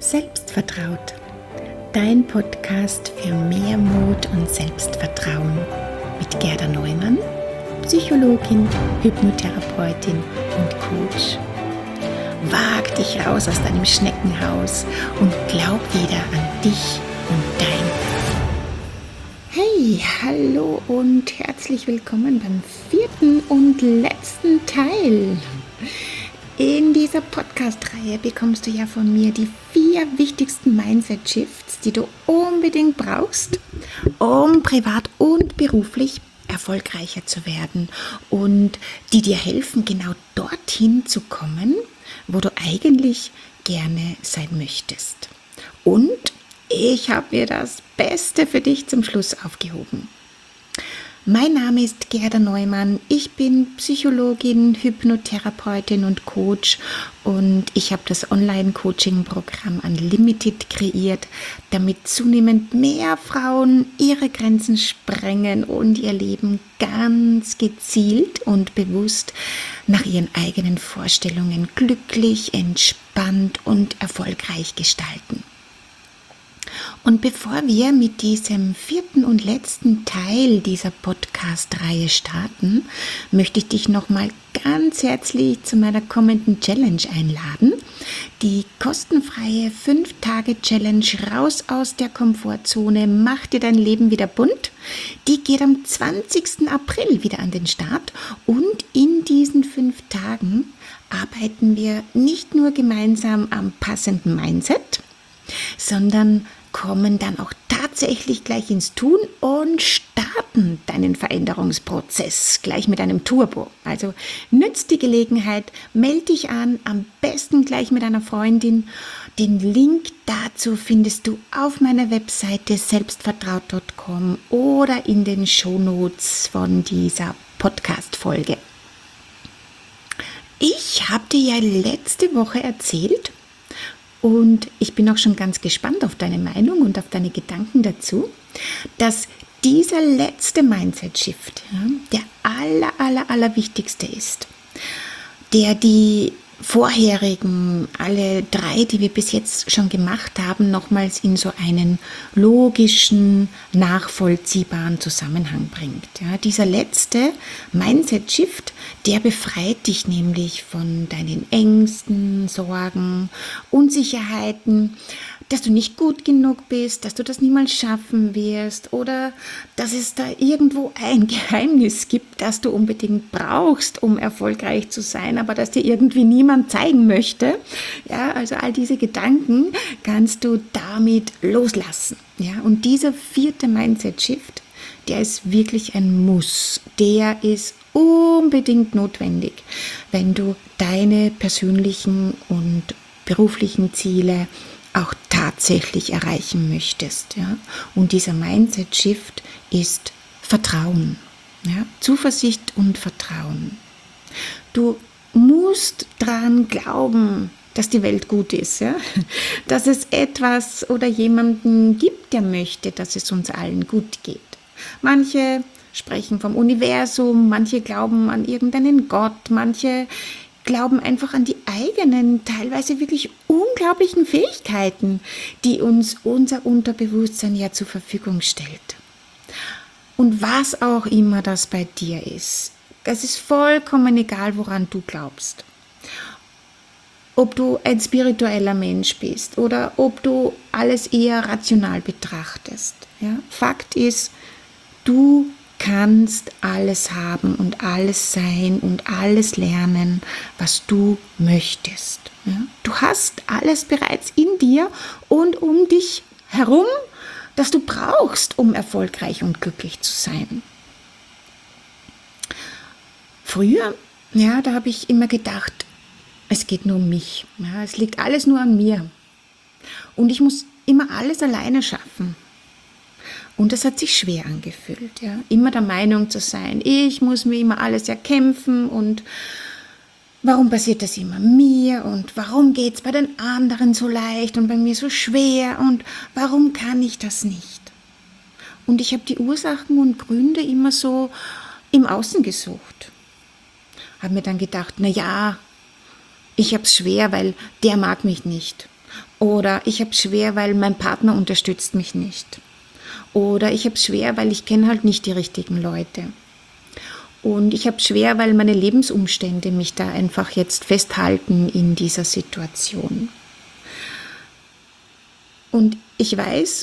Selbstvertraut, dein Podcast für mehr Mut und Selbstvertrauen mit Gerda Neumann, Psychologin, Hypnotherapeutin und Coach. Wag dich raus aus deinem Schneckenhaus und glaub wieder an dich und dein. Hey, hallo und herzlich willkommen beim 4. und letzten Teil. In dieser Podcast-Reihe bekommst du ja von mir die 4 wichtigsten Mindset-Shifts, die du unbedingt brauchst, um privat und beruflich erfolgreicher zu werden und die dir helfen, genau dorthin zu kommen, wo du eigentlich gerne sein möchtest. Und ich habe mir das Beste für dich zum Schluss aufgehoben. Mein Name ist Gerda Neumann, ich bin Psychologin, Hypnotherapeutin und Coach und ich habe das Online-Coaching-Programm Unlimited kreiert, damit zunehmend mehr Frauen ihre Grenzen sprengen und ihr Leben ganz gezielt und bewusst nach ihren eigenen Vorstellungen glücklich, entspannt und erfolgreich gestalten. Und bevor wir mit diesem 4. und letzten Teil dieser Podcast-Reihe starten, möchte ich dich nochmal ganz herzlich zu meiner kommenden Challenge einladen. Die kostenfreie 5-Tage-Challenge raus aus der Komfortzone, mach dir dein Leben wieder bunt. Die geht am 20. April wieder an den Start und in diesen 5 Tagen arbeiten wir nicht nur gemeinsam am passenden Mindset, sondern kommen dann auch tatsächlich gleich ins Tun und starten deinen Veränderungsprozess gleich mit einem Turbo. Also nützt die Gelegenheit, melde dich an, am besten gleich mit einer Freundin. Den Link dazu findest du auf meiner Webseite selbstvertraut.com oder in den Shownotes von dieser Podcast-Folge. Ich habe dir ja letzte Woche erzählt, und ich bin auch schon ganz gespannt auf deine Meinung und auf deine Gedanken dazu, dass dieser letzte Mindset-Shift der allerwichtigste ist, der die vorherigen, alle 3, die wir bis jetzt schon gemacht haben, nochmals in so einen logischen, nachvollziehbaren Zusammenhang bringt. Ja, dieser letzte Mindset-Shift, der befreit dich nämlich von deinen Ängsten, Sorgen, Unsicherheiten, dass du nicht gut genug bist, dass du das niemals schaffen wirst oder dass es da irgendwo ein Geheimnis gibt, das du unbedingt brauchst, um erfolgreich zu sein, aber das dir irgendwie niemand zeigen möchte. Ja, also all diese Gedanken kannst du damit loslassen. Ja, und dieser 4. Mindset-Shift, der ist wirklich ein Muss. Der ist unbedingt notwendig, wenn du deine persönlichen und beruflichen Ziele auch tatsächlich erreichen möchtest. Ja? Und dieser Mindset-Shift ist Vertrauen. Ja? Zuversicht und Vertrauen. Du musst dran glauben, dass die Welt gut ist. Ja? Dass es etwas oder jemanden gibt, der möchte, dass es uns allen gut geht. Manche sprechen vom Universum, manche glauben an irgendeinen Gott, manche glauben einfach an die eigenen, teilweise wirklich unglaublichen Fähigkeiten, die uns unser Unterbewusstsein ja zur Verfügung stellt. Und was auch immer das bei dir ist, es ist vollkommen egal, woran du glaubst. Ob du ein spiritueller Mensch bist oder ob du alles eher rational betrachtest. Ja? Fakt ist, du kannst alles haben und alles sein und alles lernen, was du möchtest. Ja? Du hast alles bereits in dir und um dich herum, das du brauchst, um erfolgreich und glücklich zu sein. Früher, ja, da habe ich immer gedacht, es geht nur um mich. Ja, es liegt alles nur an mir. Und ich muss immer alles alleine schaffen. Und das hat sich schwer angefühlt, ja. Immer der Meinung zu sein, ich muss mir immer alles erkämpfen und warum passiert das immer mir und warum geht es bei den anderen so leicht und bei mir so schwer und warum kann ich das nicht? Und ich habe die Ursachen und Gründe immer so im Außen gesucht. Habe mir dann gedacht, na ja, ich habe es schwer, weil der mag mich nicht. Oder ich habe es schwer, weil mein Partner unterstützt mich nicht. Oder ich habe es schwer, weil ich kenne halt nicht die richtigen Leute. Und ich habe es schwer, weil meine Lebensumstände mich da einfach jetzt festhalten in dieser Situation. Und ich weiß,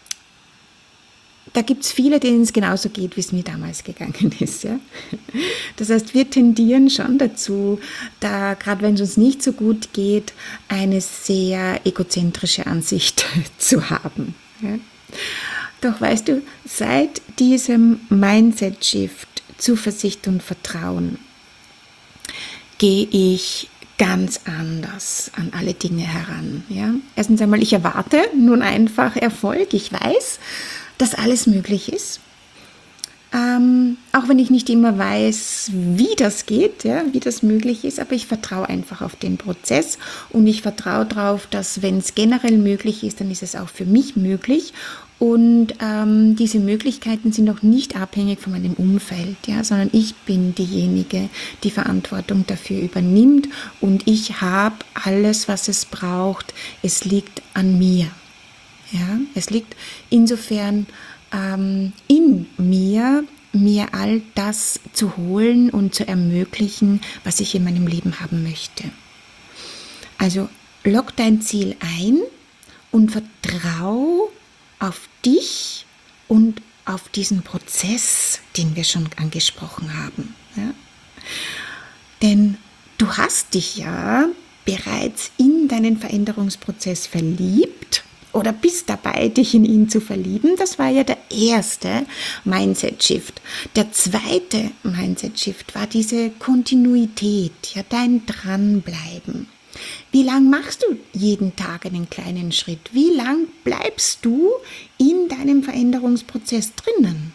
da gibt es viele, denen es genauso geht, wie es mir damals gegangen ist. Ja? Das heißt, wir tendieren schon dazu, da gerade wenn es uns nicht so gut geht, eine sehr egozentrische Ansicht zu haben. Ja? Doch weißt du, seit diesem Mindset-Shift, Zuversicht und Vertrauen, gehe ich ganz anders an alle Dinge heran. Ja? Erstens einmal, ich erwarte nun einfach Erfolg. Ich weiß, dass alles möglich ist. Auch wenn ich nicht immer weiß, wie das geht, ja, wie das möglich ist, aber ich vertraue einfach auf den Prozess und ich vertraue darauf, dass wenn es generell möglich ist, dann ist es auch für mich möglich. Und diese Möglichkeiten sind auch nicht abhängig von meinem Umfeld, ja, sondern ich bin diejenige, die Verantwortung dafür übernimmt und ich habe alles, was es braucht. Es liegt an mir. Ja? Es liegt insofern in mir all das zu holen und zu ermöglichen, was ich in meinem Leben haben möchte. Also lock dein Ziel ein und vertrau auf dich und auf diesen Prozess, den wir schon angesprochen haben. Ja? Denn du hast dich ja bereits in deinen Veränderungsprozess verliebt oder bist dabei, dich in ihn zu verlieben. Das war ja der erste Mindset-Shift. Der zweite Mindset-Shift war diese Kontinuität, ja, dein Dranbleiben. Wie lang machst du jeden Tag einen kleinen Schritt? Wie lang bleibst du in deinem Veränderungsprozess drinnen?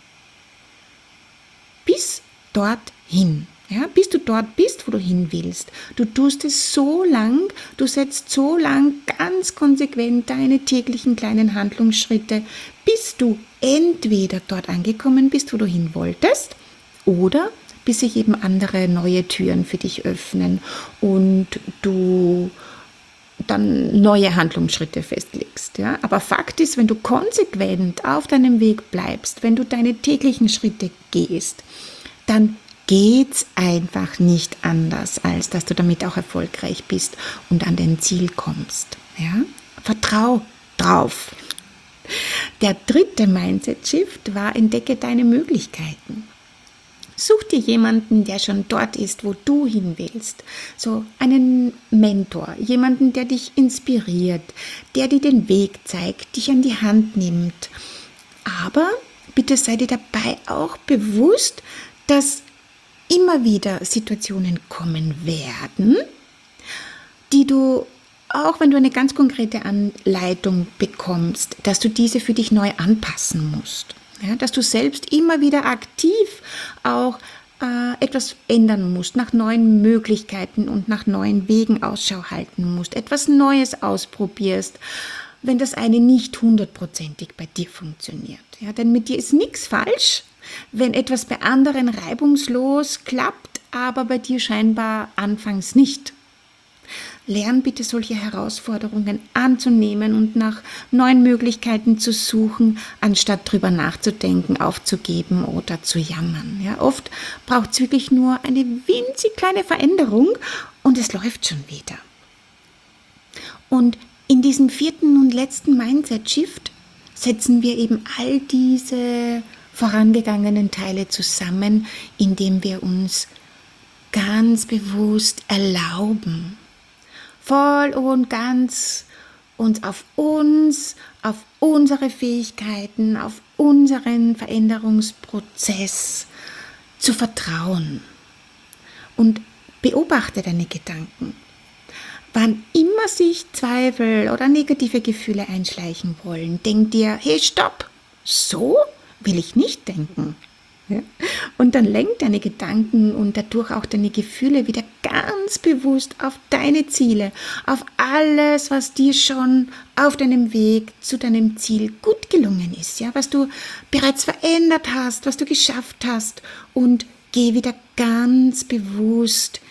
Bis dorthin. Ja, bis du dort bist, wo du hin willst. Du tust es so lang, du setzt so lang ganz konsequent deine täglichen kleinen Handlungsschritte, bis du entweder dort angekommen bist, wo du hin wolltest, oder bis sich eben andere neue Türen für dich öffnen und du dann neue Handlungsschritte festlegst. Ja? Aber Fakt ist, wenn du konsequent auf deinem Weg bleibst, wenn du deine täglichen Schritte gehst, dann geht's einfach nicht anders, als dass du damit auch erfolgreich bist und an dein Ziel kommst. Ja? Vertrau drauf. Der dritte Mindset-Shift war, entdecke deine Möglichkeiten. Such dir jemanden, der schon dort ist, wo du hin willst. So einen Mentor, jemanden, der dich inspiriert, der dir den Weg zeigt, dich an die Hand nimmt. Aber bitte sei dir dabei auch bewusst, dass immer wieder Situationen kommen werden, die du, auch wenn du eine ganz konkrete Anleitung bekommst, dass du diese für dich neu anpassen musst. Ja, dass du selbst immer wieder aktiv auch etwas ändern musst, nach neuen Möglichkeiten und nach neuen Wegen Ausschau halten musst, etwas Neues ausprobierst, wenn das eine nicht 100%ig bei dir funktioniert. Ja, denn mit dir ist nichts falsch, wenn etwas bei anderen reibungslos klappt, aber bei dir scheinbar anfangs nicht. Lern bitte solche Herausforderungen anzunehmen und nach neuen Möglichkeiten zu suchen, anstatt drüber nachzudenken, aufzugeben oder zu jammern. Ja, oft braucht es wirklich nur eine winzig kleine Veränderung und es läuft schon wieder. Und in diesem vierten und letzten Mindset-Shift setzen wir eben all diese vorangegangenen Teile zusammen, indem wir uns ganz bewusst erlauben, voll und ganz uns, auf unsere Fähigkeiten, auf unseren Veränderungsprozess zu vertrauen. Und beobachte deine Gedanken. Wann immer sich Zweifel oder negative Gefühle einschleichen wollen, denk dir, hey, stopp, so will ich nicht denken. Ja? Und dann lenk deine Gedanken und dadurch auch deine Gefühle wieder ganz bewusst auf deine Ziele, auf alles, was dir schon auf deinem Weg zu deinem Ziel gut gelungen ist, ja? Was du bereits verändert hast, was du geschafft hast, und geh wieder ganz bewusst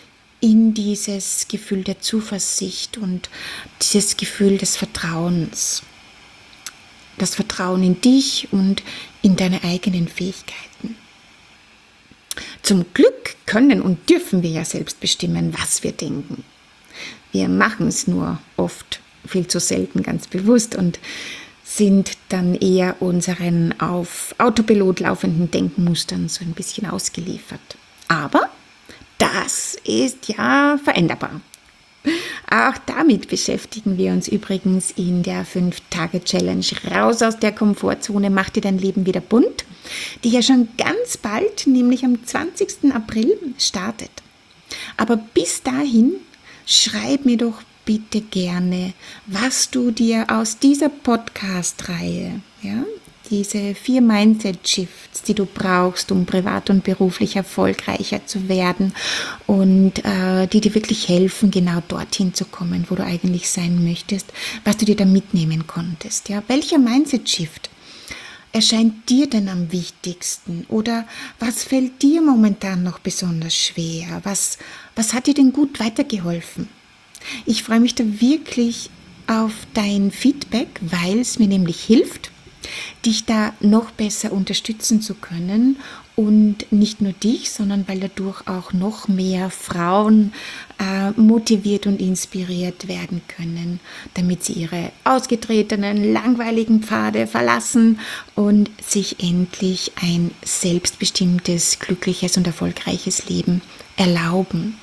in dieses Gefühl der Zuversicht und dieses Gefühl des Vertrauens. Das Vertrauen in dich und in deine eigenen Fähigkeiten. Zum Glück können und dürfen wir ja selbst bestimmen, was wir denken. Wir machen es nur oft viel zu selten ganz bewusst und sind dann eher unseren auf Autopilot laufenden Denkmustern so ein bisschen ausgeliefert. Aber das ist ja veränderbar. Auch damit beschäftigen wir uns übrigens in der 5-Tage-Challenge Raus aus der Komfortzone, mach dir dein Leben wieder bunt, die ja schon ganz bald, nämlich am 20. April, startet. Aber bis dahin schreib mir doch bitte gerne, was du dir aus dieser Podcast-Reihe, diese 4 Mindset-Shifts, die du brauchst, um privat und beruflich erfolgreicher zu werden und die dir wirklich helfen, genau dorthin zu kommen, wo du eigentlich sein möchtest, was du dir da mitnehmen konntest. Ja? Welcher Mindset-Shift erscheint dir denn am wichtigsten? Oder was fällt dir momentan noch besonders schwer? Was hat dir denn gut weitergeholfen? Ich freue mich da wirklich auf dein Feedback, weil es mir nämlich hilft, dich da noch besser unterstützen zu können und nicht nur dich, sondern weil dadurch auch noch mehr Frauen motiviert und inspiriert werden können, damit sie ihre ausgetretenen, langweiligen Pfade verlassen und sich endlich ein selbstbestimmtes, glückliches und erfolgreiches Leben erlauben.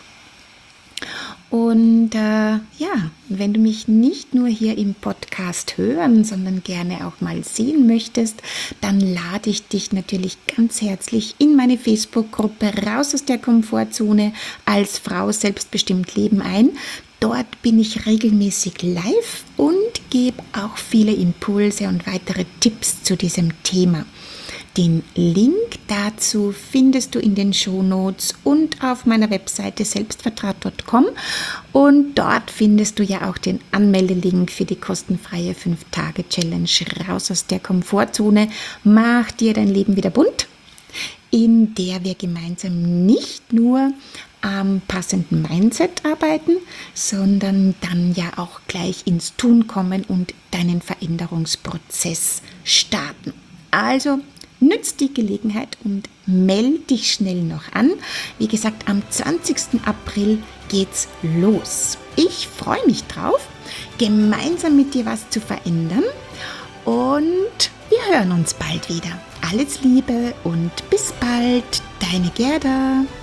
Und wenn du mich nicht nur hier im Podcast hören, sondern gerne auch mal sehen möchtest, dann lade ich dich natürlich ganz herzlich in meine Facebook-Gruppe Raus aus der Komfortzone als Frau selbstbestimmt leben ein. Dort bin ich regelmäßig live und gebe auch viele Impulse und weitere Tipps zu diesem Thema. Den Link dazu findest du in den Shownotes und auf meiner Webseite selbstvertraut.com und dort findest du ja auch den Anmeldelink für die kostenfreie 5-Tage-Challenge Raus aus der Komfortzone. Mach dir dein Leben wieder bunt, in der wir gemeinsam nicht nur am passenden Mindset arbeiten, sondern dann ja auch gleich ins Tun kommen und deinen Veränderungsprozess starten. Also nützt die Gelegenheit und melde dich schnell noch an. Wie gesagt, am 20. April geht's los. Ich freue mich drauf, gemeinsam mit dir was zu verändern und wir hören uns bald wieder. Alles Liebe und bis bald, deine Gerda.